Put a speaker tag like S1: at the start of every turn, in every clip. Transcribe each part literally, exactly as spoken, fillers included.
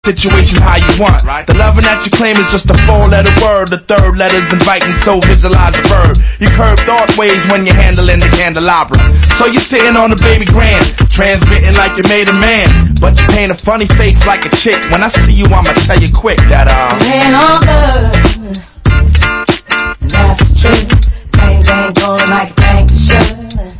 S1: situation how you want. Right. The loving that you claim is just a four-letter word. The third letter's inviting, so visualize the verb. You curve thought ways when you're handling the candelabra. So you're sitting on the baby grand, transmitting like you made a man. But you paint a funny face like a chick. When I see you, I'ma tell you quick that, uh...
S2: it ain't all good. That's the truth. Things ain't going like you think it should.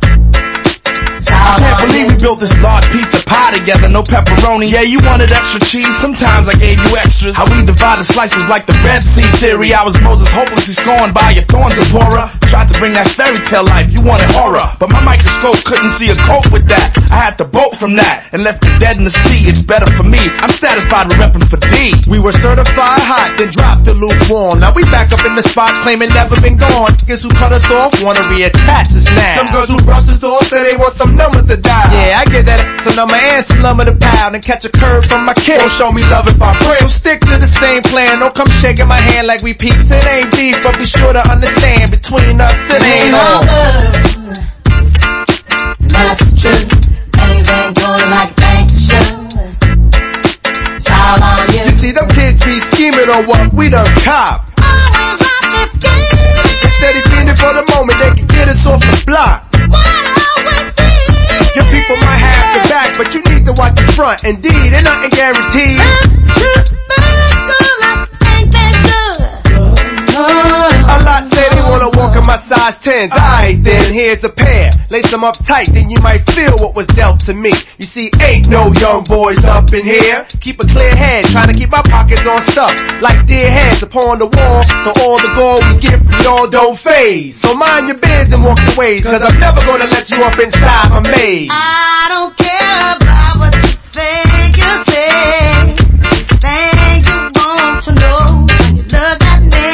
S1: I can't believe we built this large pizza pie together, no pepperoni. Yeah, you wanted extra cheese, sometimes I gave you extras. How we divided slices like the Red Sea theory. I was Moses hopelessly scorned by your thorns, Zipporah. Tried to bring that fairy tale life, you wanted horror. But my microscope couldn't see a cope with that. I had to bolt from that and left it dead in the sea. It's better for me, I'm satisfied with repping for D.
S3: We were certified hot, then dropped the lukewarm. Now we back up in the spot claiming never been gone. Niggas who cut us off wanna reattach us now. Some girls who brush us off say they want some numbers to die. Yeah, I get that some number and some lumber to pound and catch a curve from my kid. Don't show me love if I pray. Don't stick to the same plan. Don't come shaking my hand like we peeps. It ain't beef, but be sure to understand between us it, it ain't all
S2: good. That's the truth. Things ain't going like you think it should. It's all on you.
S3: You see them kids be scheming on what we done cop.
S2: Always like this scheming.
S3: Instead of fiending for the moment, they can get us off the block. Your people might have the back, but you need to watch the front. Indeed, ain't nothing guaranteed. A lot say they wanna walk in my size tens. Alright then, here's a pair. Lace them up tight, then you might feel what was dealt to me. You see, ain't no young boys up in here. Keep a clear head, trying to keep my pockets on stuff. Like dear heads upon the wall, so all the gold we get from y'all don't phase. So mind your biz and walk your ways, cause I'm never gonna let you up inside my maze.
S2: I don't care about what you think you say. Things you want to know when you look at me.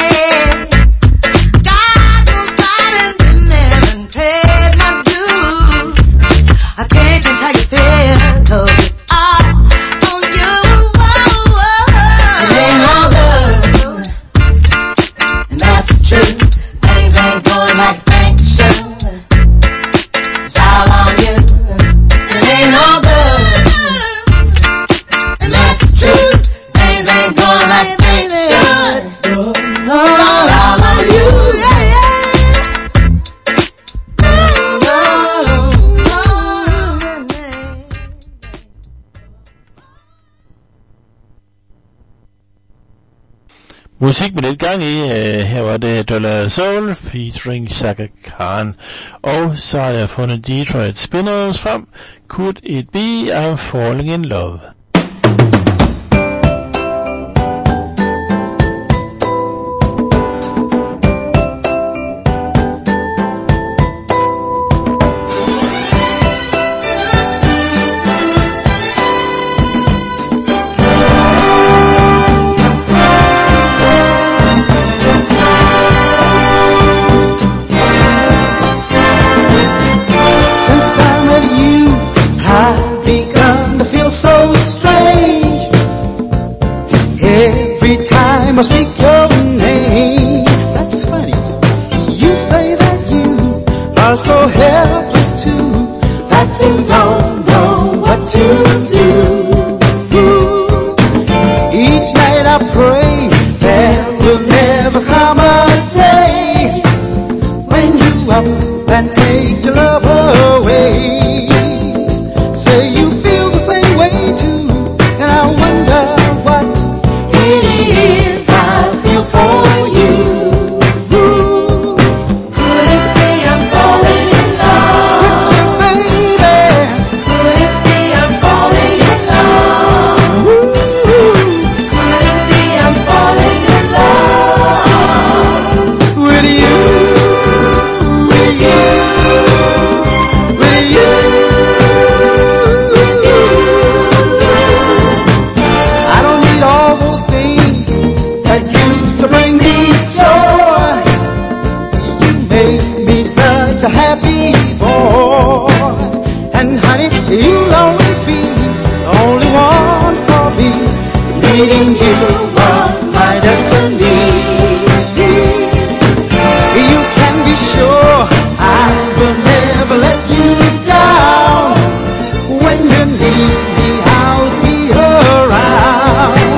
S2: I can't change how you feel, cause it's all on you. Oh, oh. It ain't all good, and that's the truth. Things ain't going like you think it should. It's all on you. It ain't all good, and that's the truth. Things ain't going like you think it should. It's all on you. Yeah, yeah.
S4: Musik med lidt gang i. Uh, her var det Dollar Soul featuring Chaka Khan. Og så har jeg fundet Detroit Spinners frem. Could It Be I'm Falling in Love.
S5: I speak your name. That's funny. You say that you are so helpless too, that you don't know what to do. Each night I pray there will never come a day when you up and take your love away. Say you feel the same way too, and I wonder what it is for you. Ooh. Could it be I'm falling in love with you, baby? Could it be I'm falling in love? Ooh. Could it be I'm falling in love with you, with you, with you, with you? I don't need all those things that used to bring me joy. You made me such a happy boy. And honey, you'll always be the only one for me. Meeting you was my destiny. You can be sure I will never let you down. When you need me, I'll be around.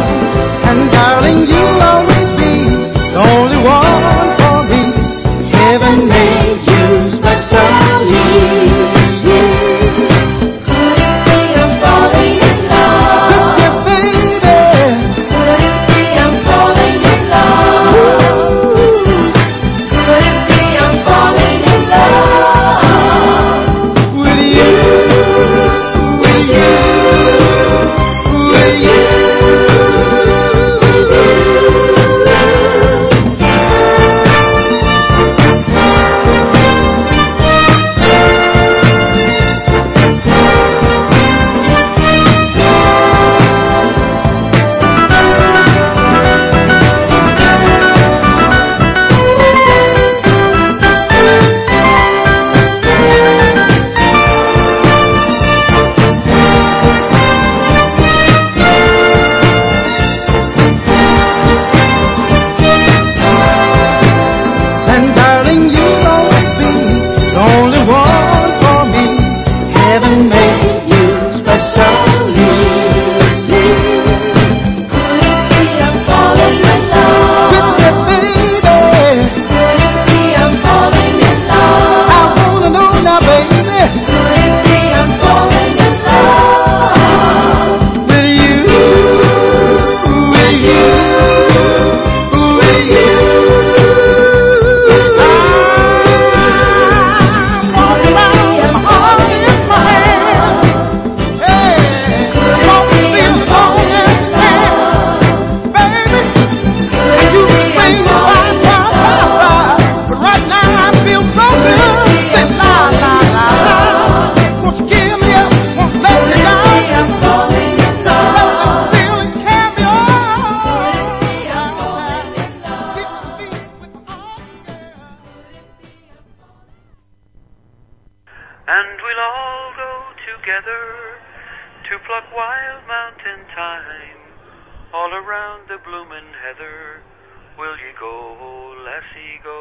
S6: flame. All around the bloomin' heather, will ye go, lassie, go?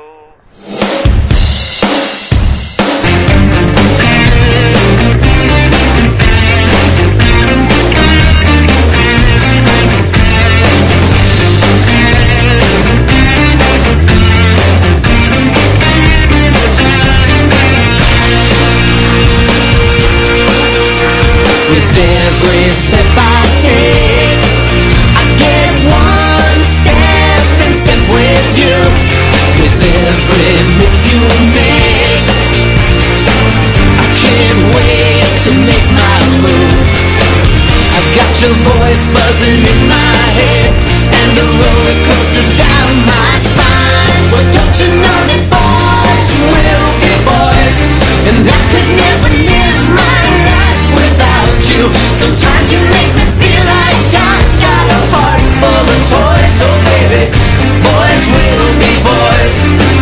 S2: With every step I take, I get one step in step with you. With every move you make, I can't wait to make my move. I've got your voice buzzing in my head and a roller coaster down my spine. Well, don't you know that boys will be boys, and I could never live my life without you. Sometimes you make me feel like I got a heart full of toys. So baby, boys will be boys.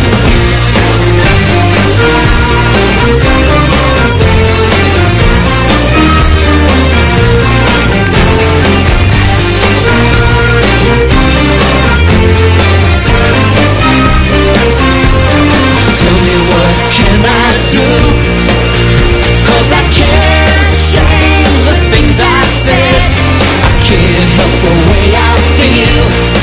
S2: Tell me what can I do? 'Cause I can't change the things I said. I can't help the way I feel,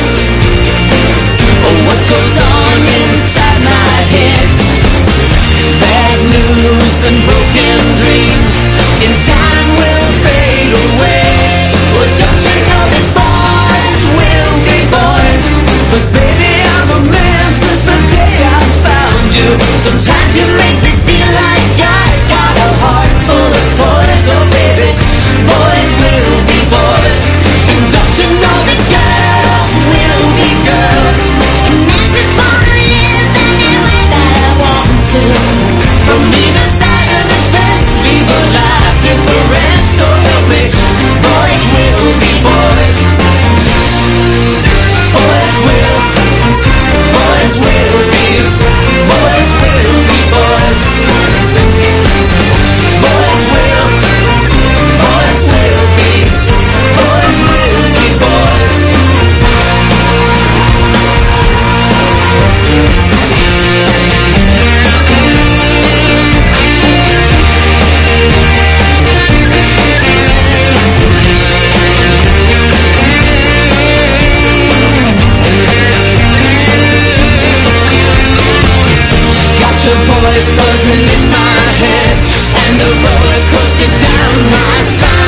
S2: or what goes on inside my head. Bad news and broken dreams in time will fade away. Well, don't you know that boys will be boys? But baby, I'm a man since the day I found you. Sometimes you make me feel like I got a heart full of toys. Oh baby, boys will be boys. And don't you know that girls will be girls? And I just wanna live any way that I want to. From either side of the fence, people like difference. So help me, boys will be boys. Boys will, boys will be, boys will be boys. Boys will, boys will be, boys will be boys. Got your voice buzzing in my head and the roller coaster down my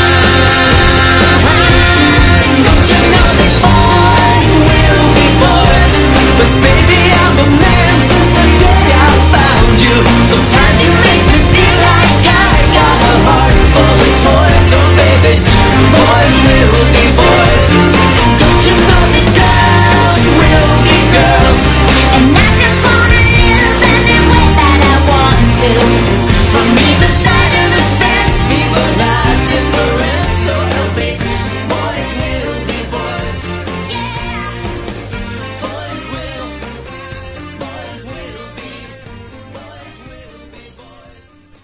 S2: spine. Don't you know that boys will be boys? But baby, I'm a man since the day I found you. Sometimes you make me feel like I got a heart full of toys. So baby, boys will be boys. Don't you know that girls will be girls? And I just wanna live any way that I want to. From either side of the fence, people are different. So help me, boys will be boys. Yeah, boys will, boys will be, boys will be boys.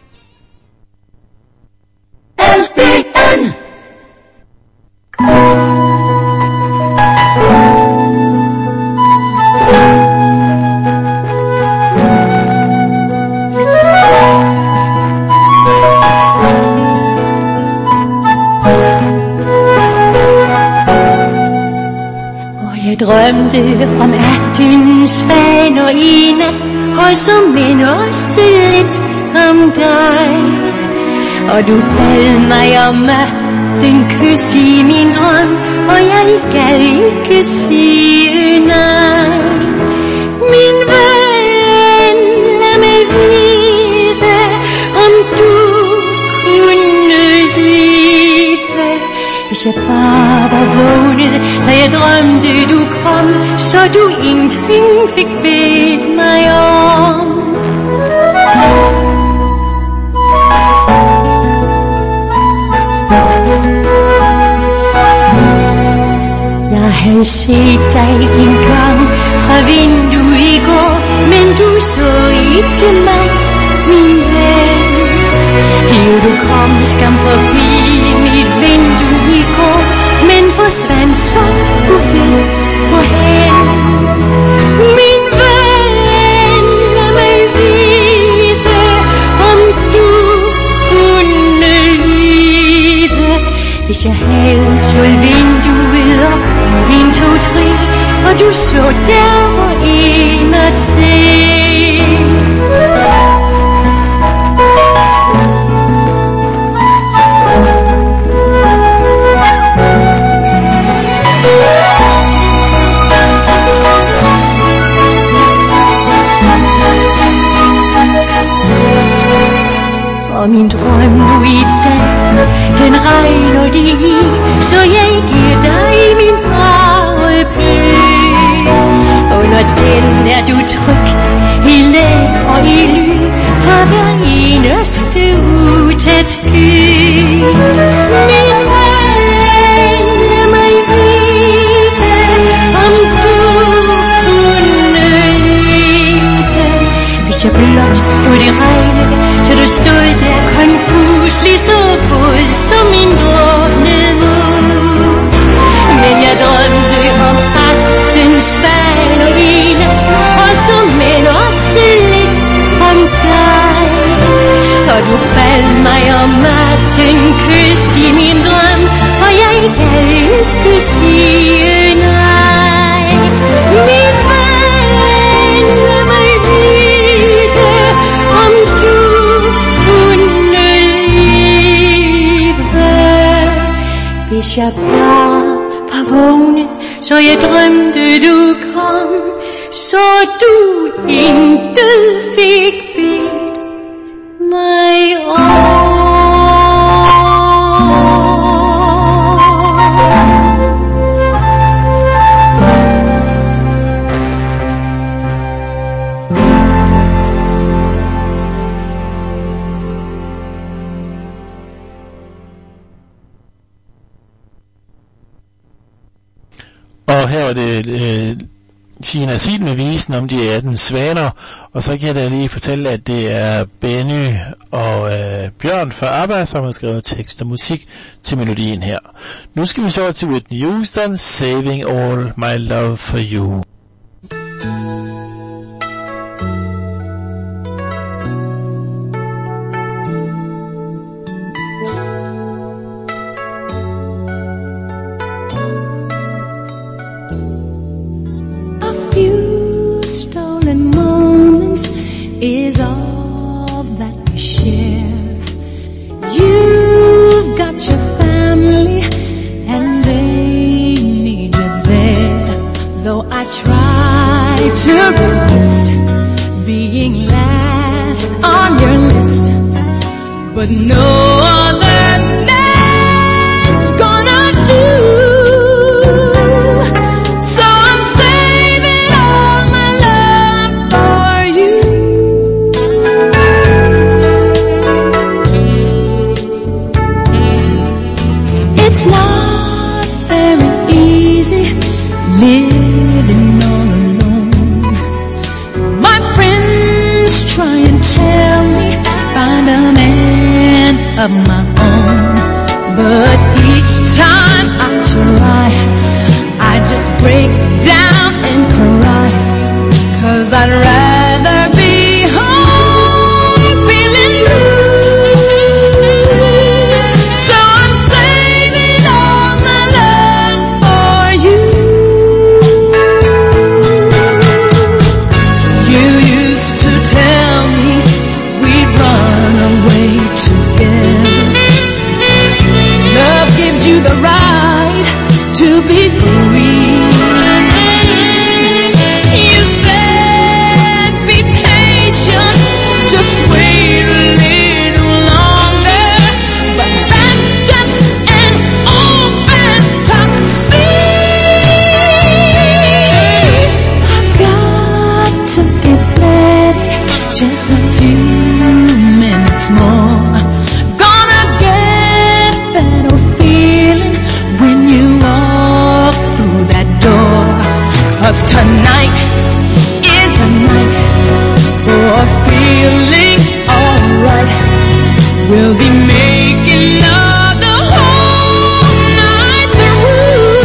S2: L P N.
S7: Jeg drømte om aftens faner i nat, og så men også lidt om dig. Og du bad mig om den kys i min drøm, og jeg gad ikke sige nej. Min ven, lad mig vide, om du kunne lide. Hvis jeg bare var vågnet, da jeg drømte du kom, så du ingenting fik bedt mig om. Jeg havde set dig en gang fra vinduet i går, men du så ikke mig, min ven. Jo, du kom skam forbi mit vindue i går, men for forsvandt, så du ved hvorhen. Min ven, lad mig vide, om du kunne lide, hvis jeg havde slået vinduet op, en, to, tre, og du så der hvor en at se. Og min drøm nu i dag, den regner det i, så jeg giver dig min paraply. Under den er du tryg, i læg og i ly, for hver eneste utæt sky. Min ven, lad mig vide, om du kunne lide, hvis jeg blot kunne det regne, så du stod der konfus, lige så våd som min druknede mus. Men jeg drømte om aftens svane og i nat, og så men også lidt om dig. Og du bad mig om atten kys i min drøm, og jeg kan ikke sige nej. Min ven, lad mig vide, om du hvis jeg bare var vågnet, så jeg drømte du kom, så du intet fik bedt mig om.
S4: Og her var det øh, Tina Sid med visen om de atten svaner, og så kan jeg da lige fortælle, at det er Benny og øh, Bjørn fra ABBA, som har skrevet tekst og musik til melodien her. Nu skal vi så til Whitney Houston, Saving All My Love For You.
S7: Is all that we share. You've got your family and they need you there. Though I try to resist being last on your list, but no other name's gonna do. Living all alone. My friends try and tell me find a man of my own, but each time I try, I just break down and cry, 'cause I'd rather be home feeling blue. So I'm saving all my love for you. You used to tell me we'd run away together. Love gives you the right to be free. You said be patient, just wait a little longer, but that's just an old fantasy. I've got to get ready, just a few minutes more. Gonna get that old feeling when you walk through that door. 'Cause tonight is the night for feeling alright. We'll be making love the whole night through.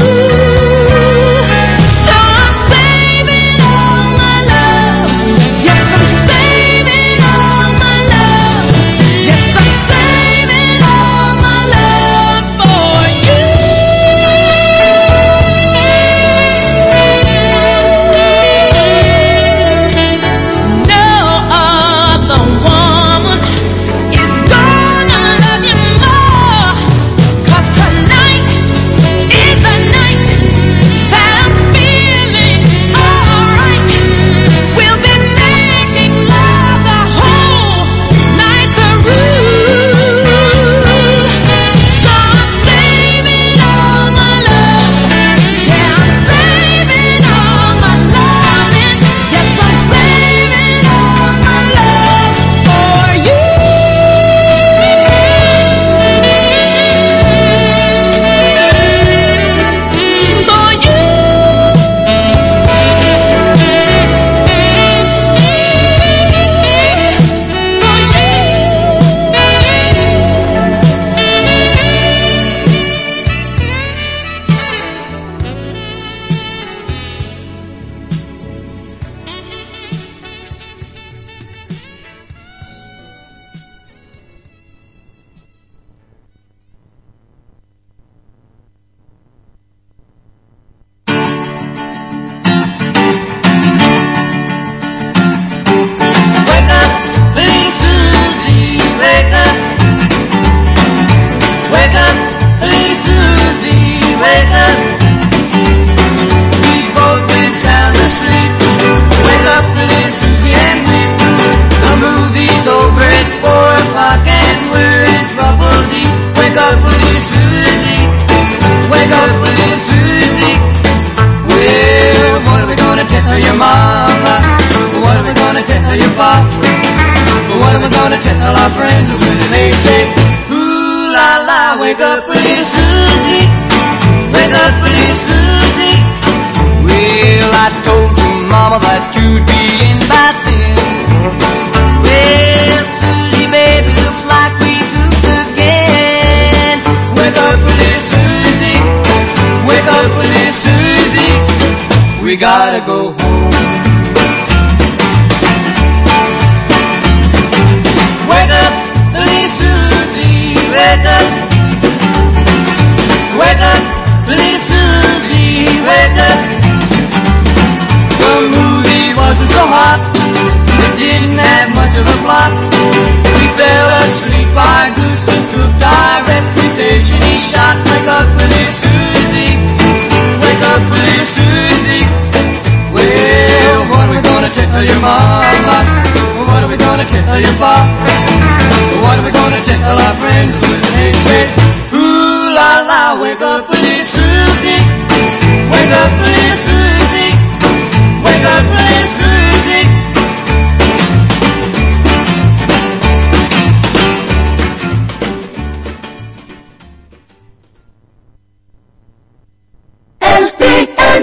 S2: tell our friends when they say, ooh la la, wake up little Susie, wake up little Susie. Well, I told your mama that you'd be in by then. Well, Susie baby, looks like we goofed again. Wake up little Susie, wake up little Susie, we gotta go home. Wake up, little Susie, wake up. Wake up, little Susie, wake up. The movie wasn't so hot, it didn't have much of a plot. We fell asleep, our goose was cooked, our reputation is shot. Wake up, little Susie, wake up, little Susie. Well, what are we gonna tell your mama? What are we gonna tell your pop? What are we gonna tell our friends when they say, ooh la la, wake up little Susie, wake up little Susie, wake up little Susie.
S8: L P N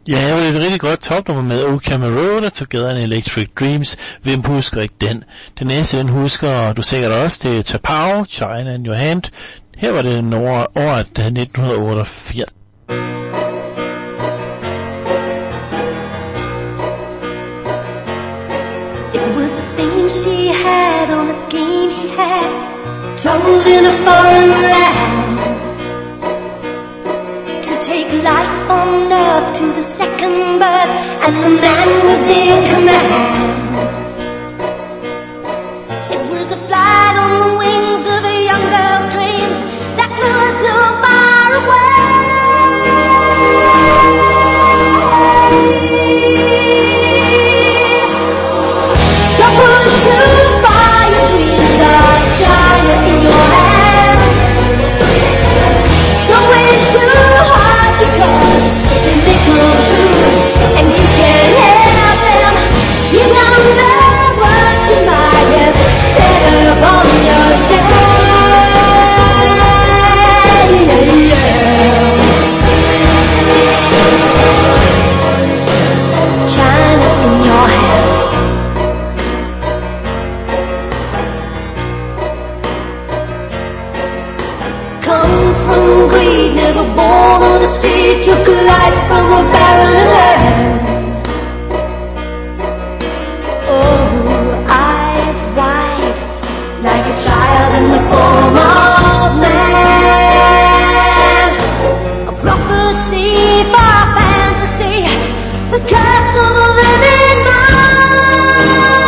S4: Ja, det var et rigtig godt topnummer med O Cameron og Together in Electric Dreams. Hvem husker ikke den? Den næste, den husker du sikkert også, det er Tapao, China in Your Hand. Her var det året nitten otteogfirs.
S7: It was the thing she had on the scheme he had, told in a foreign land, to take life on earth to the second birth, and the man was in command. It was a flight on the wings of a young girl's dreams that flew her too far away. Don't push too far, your dreams are China in your hand. Don't wish too hard because they may come true, and you can't help them. You don't know what you might have set up on yourself. China in your hand. Come from greed, never born of the sea, took life from a barren land. Oh, eyes wide, like a child in the form of man. A prophecy for fantasy, the curse of a living mind.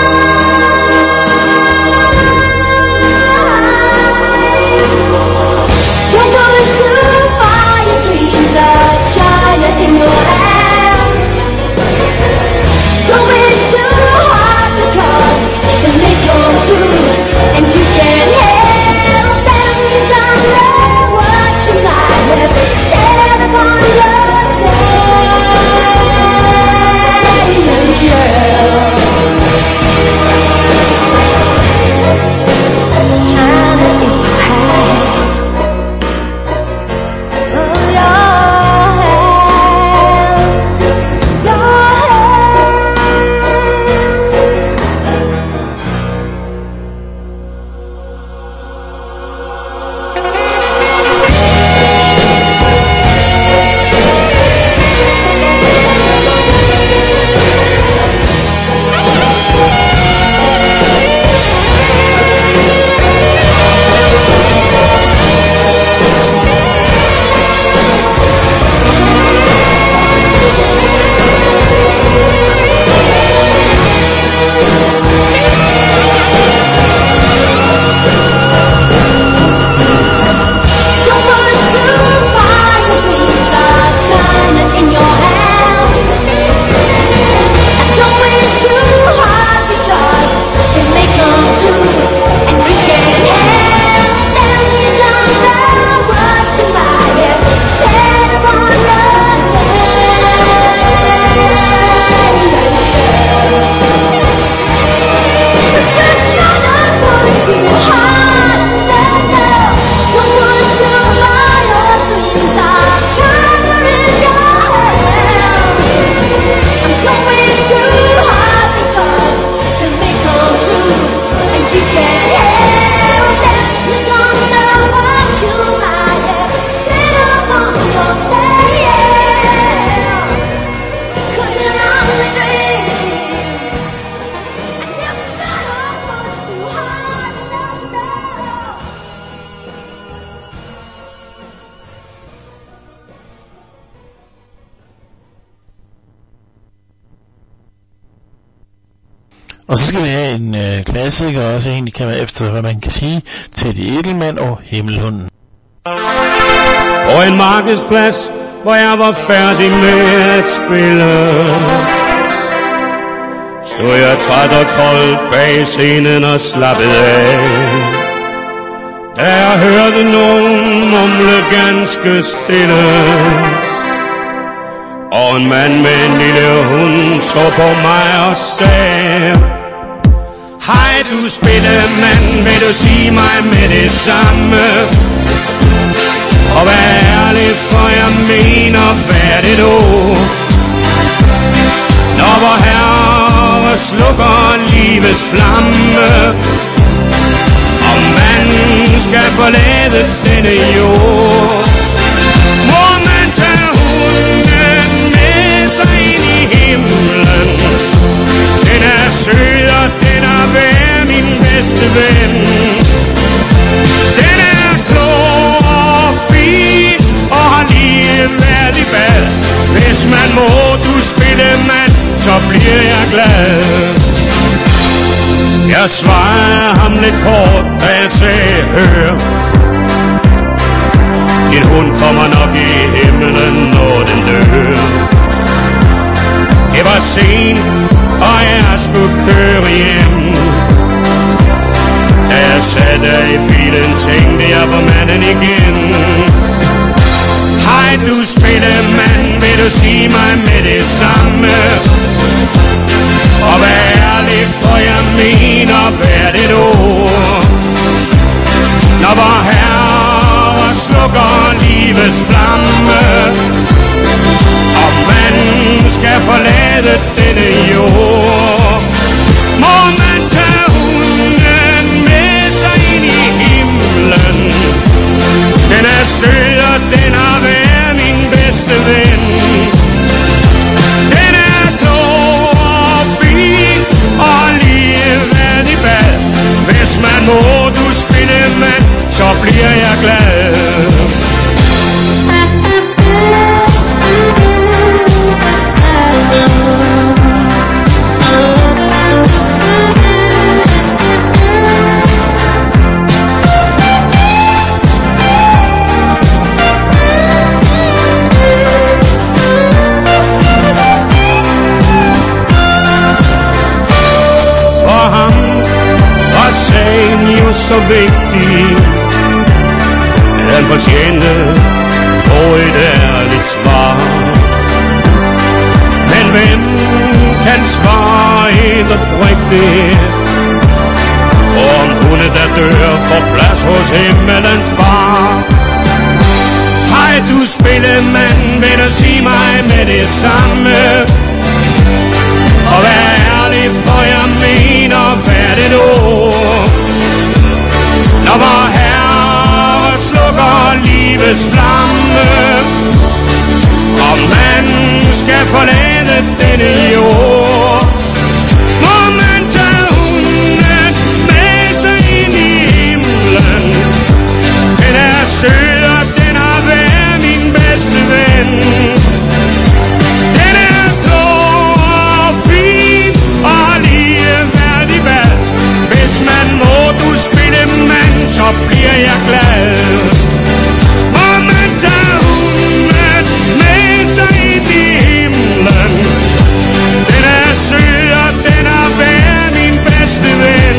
S7: Don't push too far, your dreams are China in your hand. Don't wish too hard because they may come true, and you can't help them. You don't know what you might have said upon yourself. China in your hand. Oh, your hand. Your Don't push too far, your dreams are China in your hand. And don't wish too hard because they may come true, and you can't help them. You don't know what you might have said upon yourself. Just shut up, push too hard. No, no, don't push too far. Your dreams are China in your hand. And don't wish too hard because they may come true, and you can't help them. You don't know what you might have said upon yourself. 'Cause you're only dreaming. And you shut up, push too hard. No, no.
S4: Og så skal vi have en øh, klassiker, også en, kan man efter, hvad man kan sige, Teddy Edelman og Himmelhunden.
S8: På en markedsplads, hvor jeg var færdig med at spille, stod jeg træt og kold bag scenen og slappede af. Da jeg hørte nogen mumle ganske stille, og en mand med en lille hund så på mig og sagde: Hej du spillemand, vil du sige mig med det samme? Og vær ærlig, for jeg mener hvert et ord. vor Herre slukker livets flamme, og man skal forlade denne jord, må man tage hunden med sig ind i himlen. Den er sød, og den er værd, min bedste ven. Den er klog og fin, og har lige været i bad. Hvis man må du spille mand, så bliver jeg glad. Jeg svarede ham lidt kort, da jeg sagde, hør, din hund kommer nok i himlen, når den dør. Det var sent, og jeg skulle køre hjem. Da jeg satte i bilen, tænkte jeg på manden igen. Hej du spillemand, vil du sige mig med det samme? Og vær ærlig, for jeg mener hvert et ord. Når vor Herre slukker livets flamme, og man skal forlade denne jord, må man tage hunden med sig ind i himlen. Den er sød, og den har været min bedste ven. Den er klog og fin, og lige været i bad. Hvis man må du spille mand, så bliver jeg glad. Så vigtig, at han fortjente få et ærligt svar. Men hvem kan svare helt oprigtigt, om hunde der dør får plads hos himmelens far? Hej du spillemand, vil du sige mig med det samme? Og vær ærlig, for jeg mener hvert et ord. Når vor Herre slukker livets flamme, og man skal forlade denne jord, må man tage hunden med sig ind i himlen. Den er sød, og den har været min bedste ven. Den er klog og fin, og har lige været i bad. Hvis man må du spille mand, så bliver jeg glad. Og man tager hunden med sig ind i himlen. Den er sød, og den har været min bedste ven.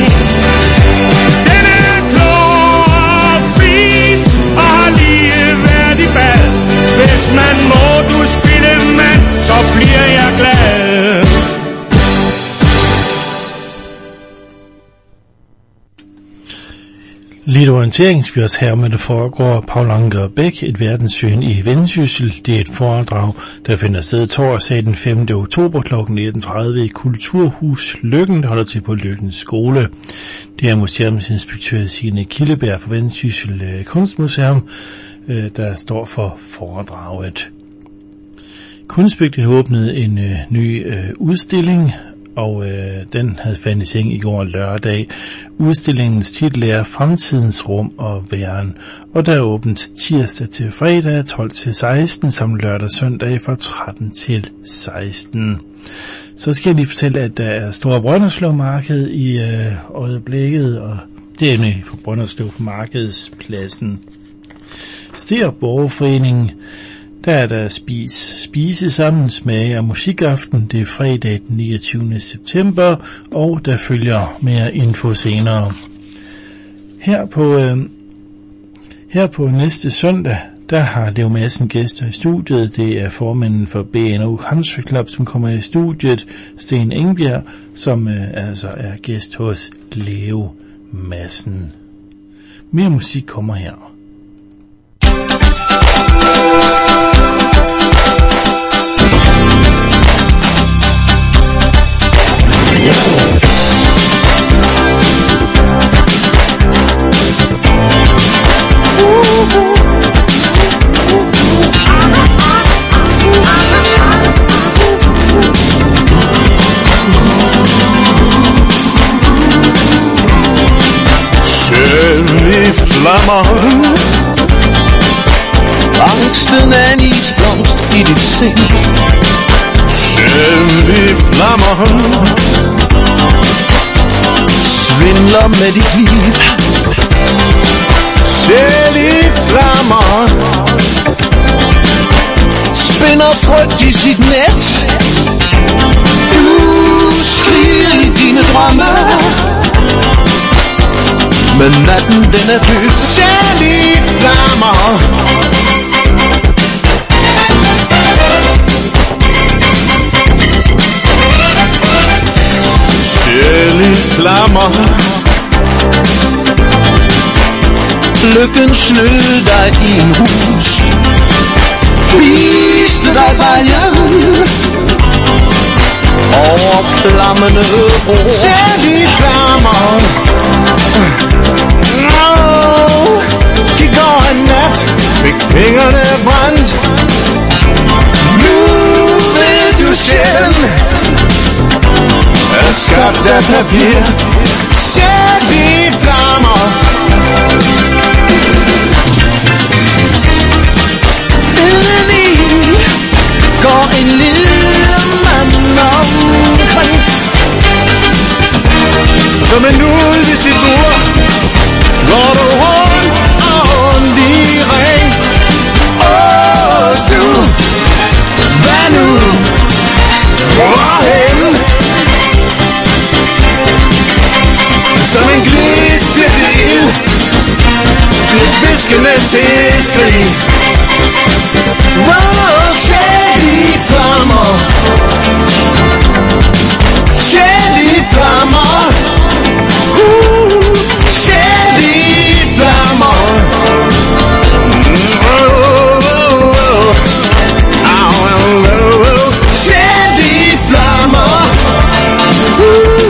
S8: Den er klog og fin, og har lige været i bad. Hvis man må du spille mand, så bliver jeg glad.
S4: Lidt orienteringsfyrs her med det foregår Paul Anker Bæk, et verdenssyn i Vendsyssel. Det er et foredrag, der finder sted torsdag den femte oktober kl. nitten tredive i Kulturhus Løkken, der holder til på Løkkens Skole. Det er museumsinspektør Signe Killeberg fra Vendsyssel Kunstmuseum, der står for foredraget. Kunstbygget har åbnet en øh, ny øh, udstilling, og øh, den havde fandt i seng i går lørdag. Udstillingens titel er Fremtidens Rum og Væren, og der er åbent tirsdag til fredag tolv til seksten, samt lørdag og søndag fra tretten til seksten. Så skal jeg lige fortælle, at der er Store Brønderslev Marked i øh, øjeblikket, og det er nemlig for Brønderslev på Markedspladsen. Stier Borgerforeningen, der er der spis, spise sammen, smage og musikaften. Det er fredag den niogtyvende september, og der følger mere info senere. Her på, øh, her på næste søndag, der har Leo Madsen gæster i studiet. Det er formanden for B N O Country Club, som kommer i studiet, Sten Engbjerg, som øh, altså er gæst hos Leo Madsen. Mere musik kommer her.
S9: flammer. Angsten er en isblomst i dit sind. Sjældne flammer svindler med dit liv. Sjældne flammer spinder frygt i sit net. Du skriger i dine drømme, men natten den er død. Sjældne flammer Sjældne flammer lykken snød dig i en hus, viste dig vejen over flammende ro. Sjældne flammer no. Gik over en nat, fik fingrene brændt. Nu ved du selv er skabt af papir. Sjældne flammer indeni går en lille mand omkring, som en ulv i sit bur. Går du rundt og rundt i ring. Åh du, hvad nu? Hvorhen? Som en glis bliver til ild, lidt viskende til skrig. Wow, sjældne flammer, sjældne flammer, uh, sjældne flammer. Oh, oh, oh. Oh, oh, oh, oh. Sjældne flammer. Uh.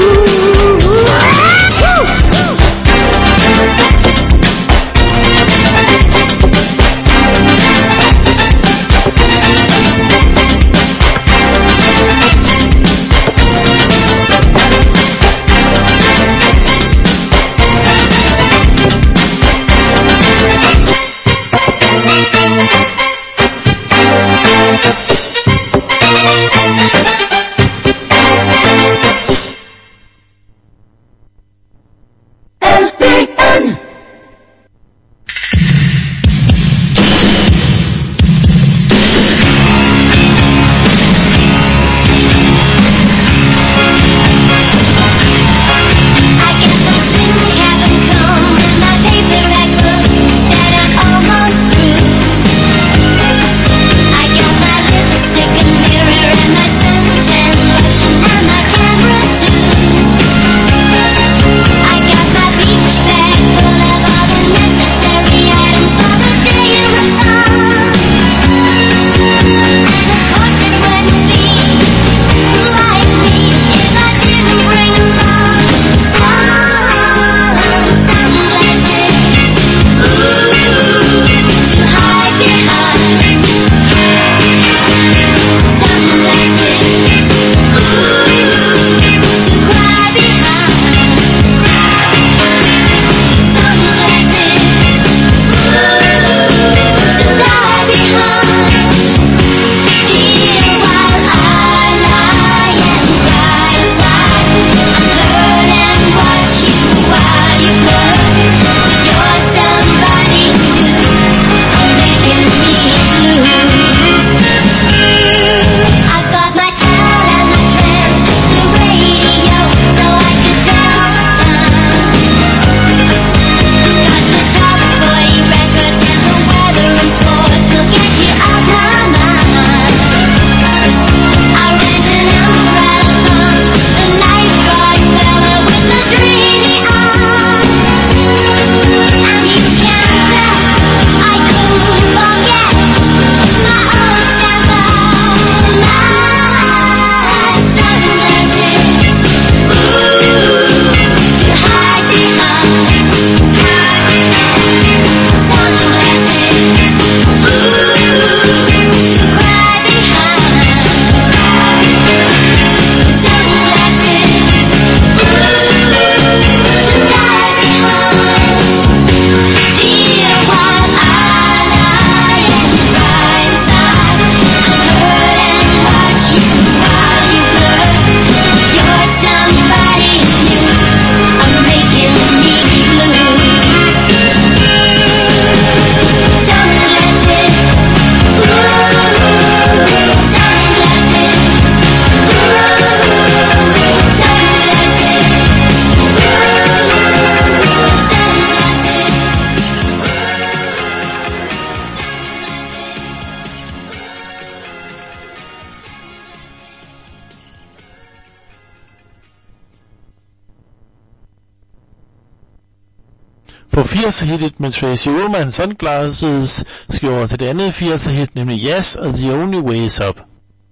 S4: på firser-hittet med Tracy Ullman, Sunglasses, skal over til det andet firser-hit, nemlig Yes og The Only Way Is Up.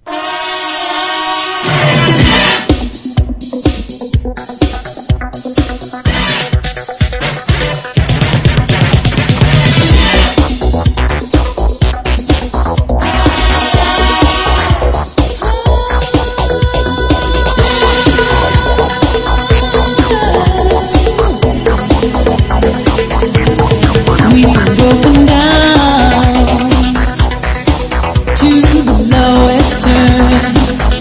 S7: Broken down to the lowest turn,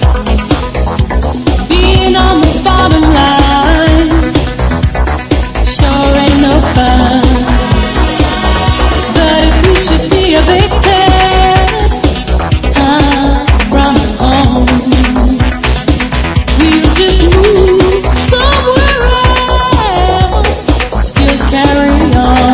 S7: being on the bottom line sure ain't no fun. But if we should be evicted, I'm from home. We'll just move somewhere else, still carry on.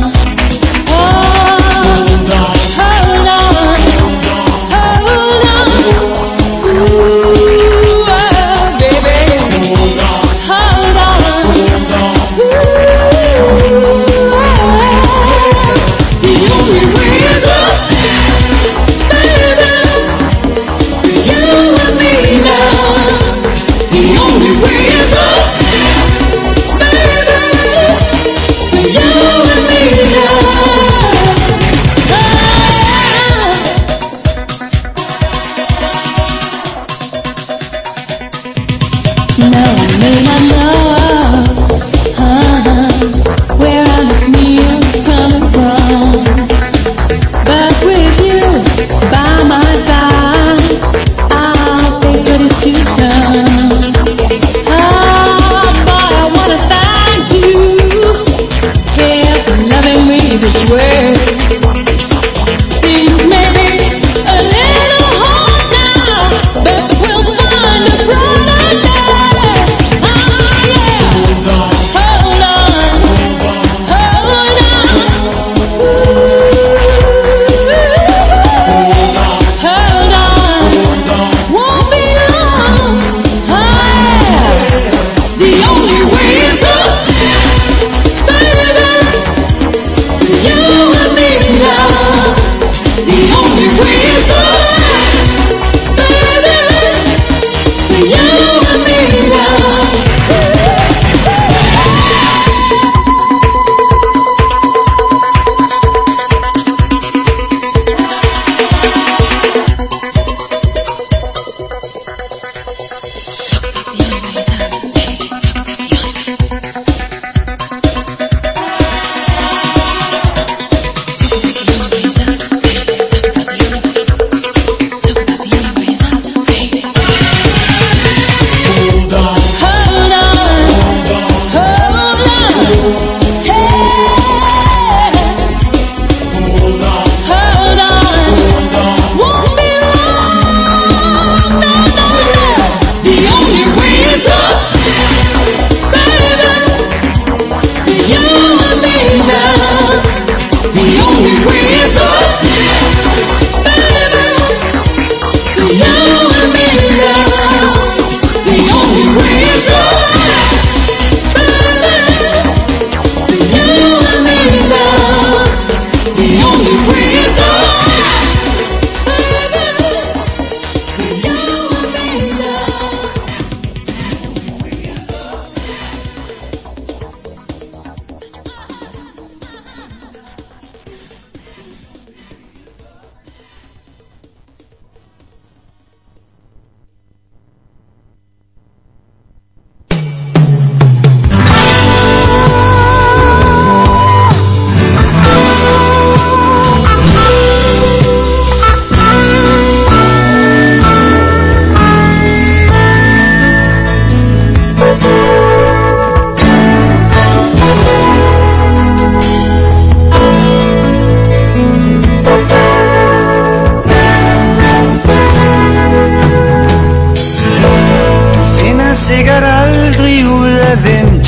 S10: sikkert aldrig ud af hvem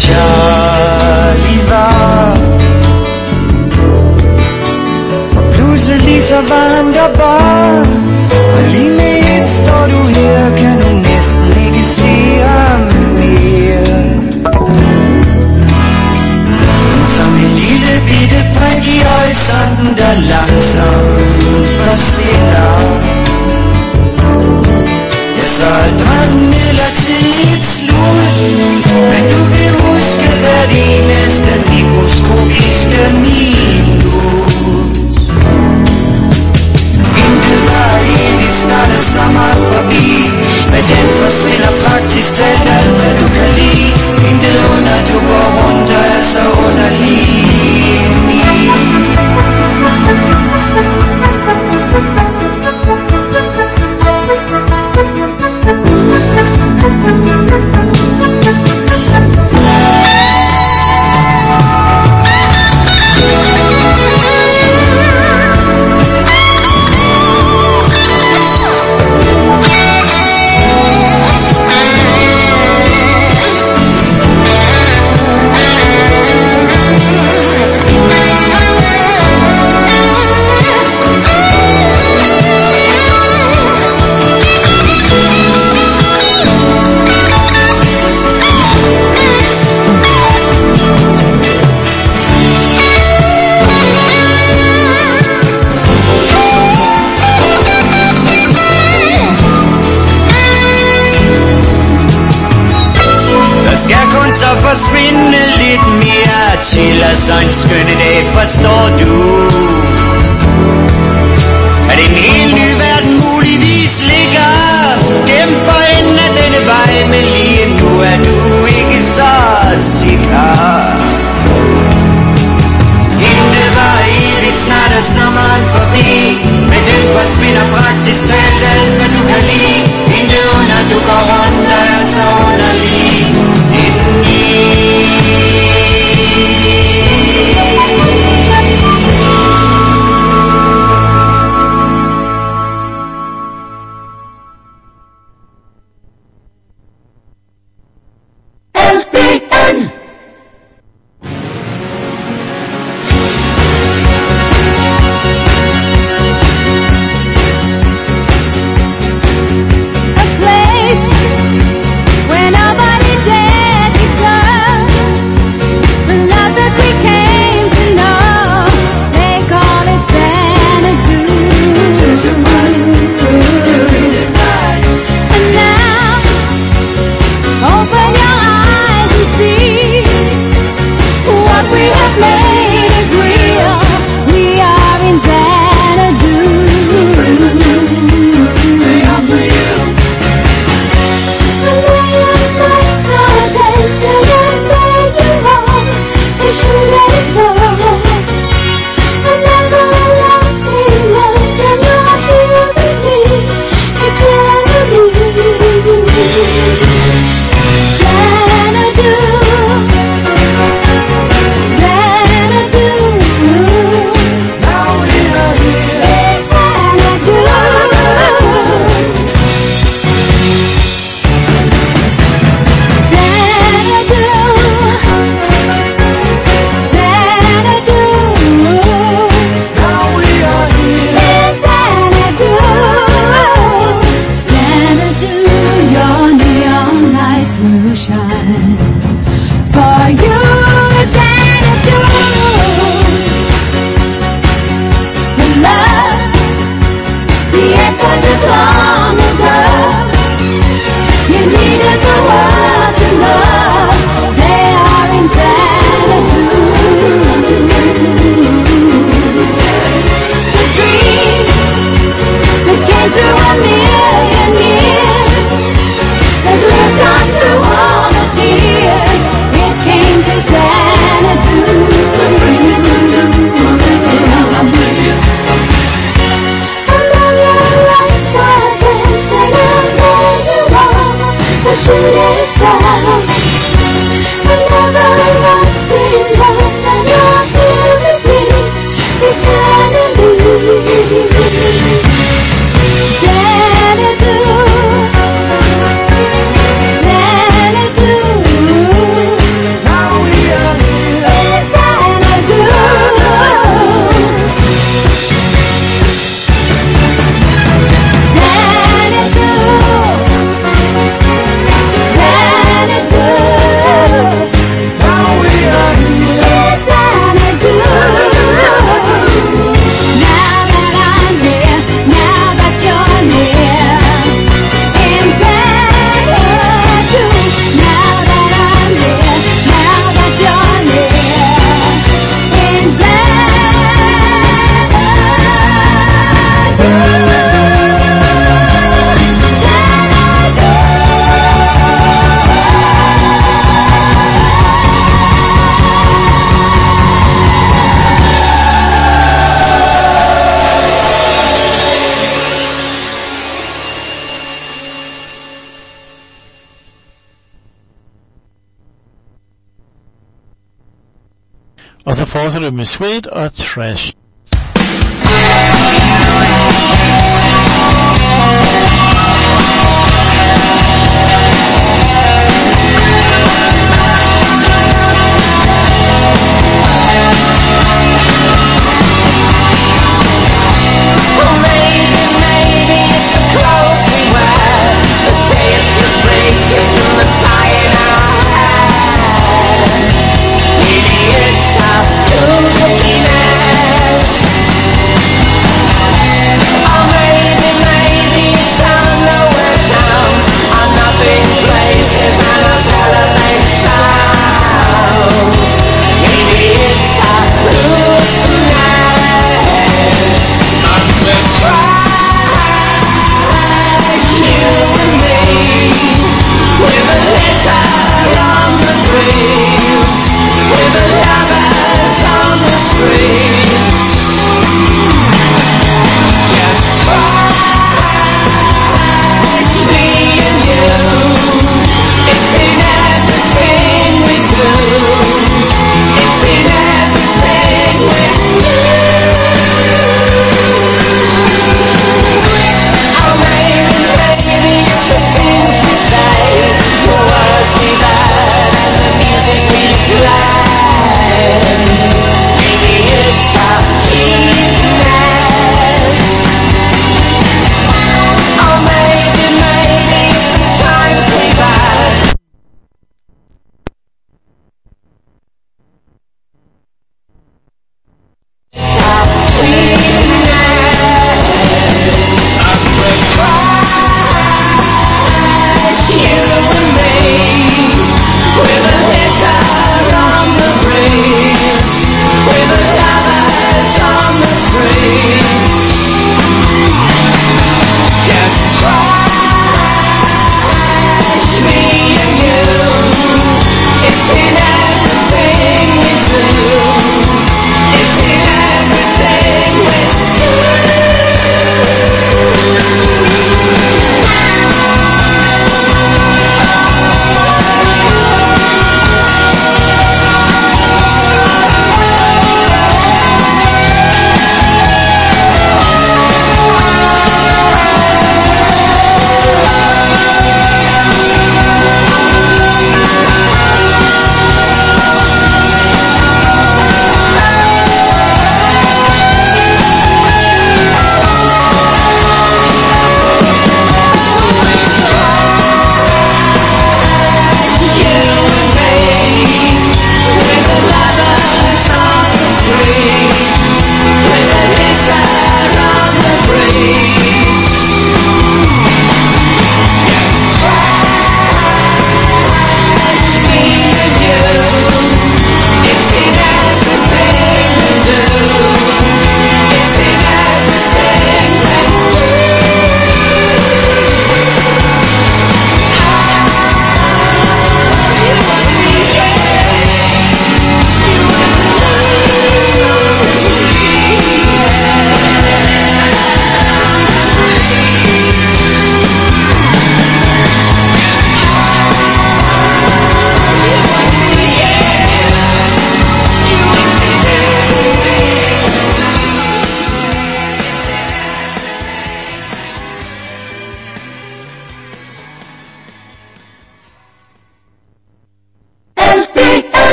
S10: Charlie var. For pludselig så var han der bare, og lige med et står du her, kan du næsten ikke se ham mere. Som en lille der langsomt forsvinder. Ja, så er drømmen midlertidigt slut, men du vil huske hvert eneste mikroskopiske minut. Intet var evigt, snart er sommeren forbi, men den forsvinder praktisk talt alt, hvad du kan lide. Intet under, du går rundt og er så underlig. Så forsvinde lidt mere til, og så en skønne dag, forstår du, at en helt ny verden muligvis ligger gennem for enden af denne vej, men lige nu er du ikke så sikker. Intet var evigt, snart er sommeren forbi, men den forsvinder praktisk talt alt, hvad du kan lide. Intet under, du går rundt og er så underlig.
S2: L B N
S4: Og så fortsætter vi med Sweet og Trash.
S2: Looking at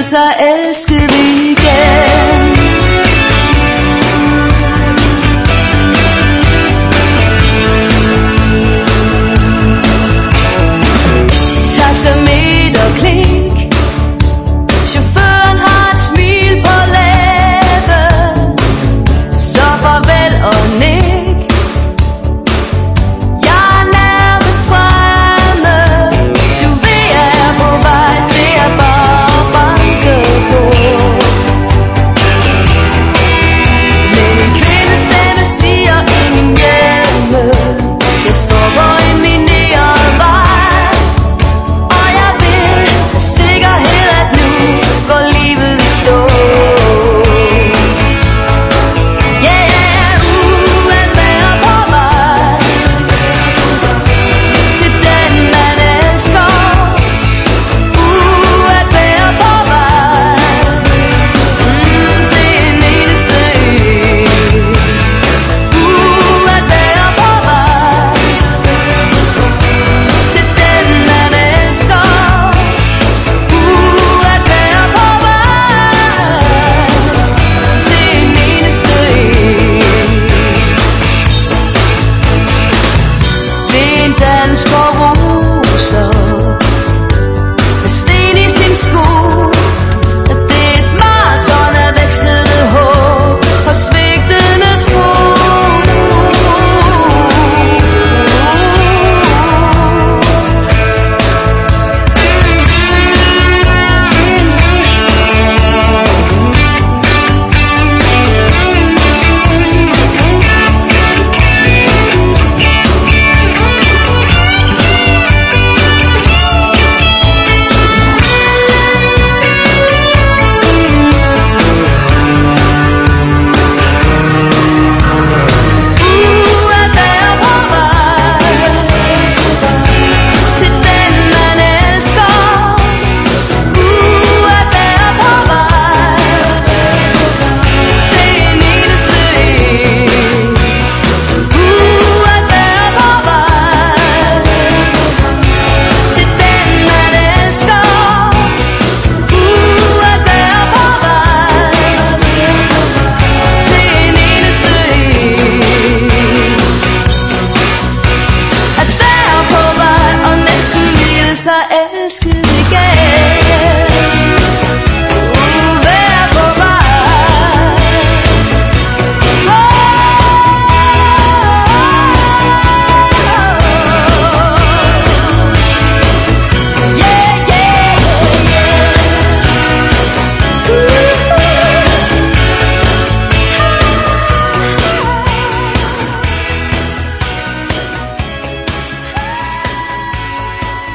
S7: sig elsket igen. Taxameter klik, chaufføren har et smil på læben, så farvel og nik. Jeg er nærmest fremme, du ved jeg er på vej, det er bare at banke på. Men en kvindes stemme siger ingen hjemme, jeg står på en mineret vej, og jeg vil have sikkerhed at nu går livet i stå. Ja, ja, uh, at være på vej til den man elsker. Uh, at være på vej mm, til en eneste ø. Uh, at være på vej til den man elsker. Uh, at være på vej til en eneste ø. Det er en dans på roser med sten i sin sko. Det er et maraton af vekslende håb og svigtende tro. Uh, at være på vej til den man elsker. Uh, at være på vej til en eneste ø. Uh, at være på vej til den man elsker. Uh, at være på vej til en eneste ø. At være på vej og næsten ville sig elsket igen.